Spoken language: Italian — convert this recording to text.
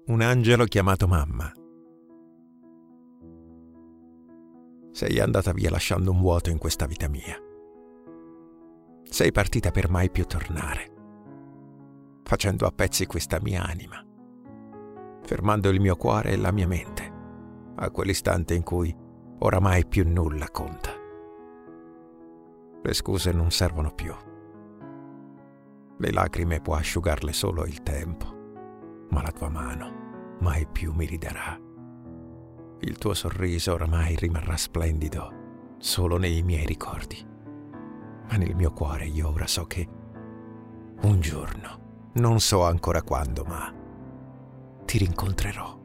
un angelo chiamato mamma. Sei andata via lasciando un vuoto in questa vita mia. Sei partita per mai più tornare, facendo a pezzi questa mia anima, fermando il mio cuore e la mia mente a quell'istante in cui oramai più nulla conta. Le scuse non servono più. Le lacrime può asciugarle solo il tempo, ma la tua mano mai più mi riderà. Il tuo sorriso oramai rimarrà splendido solo nei miei ricordi. Ma nel mio cuore io ora so che un giorno, non so ancora quando, ma ti rincontrerò.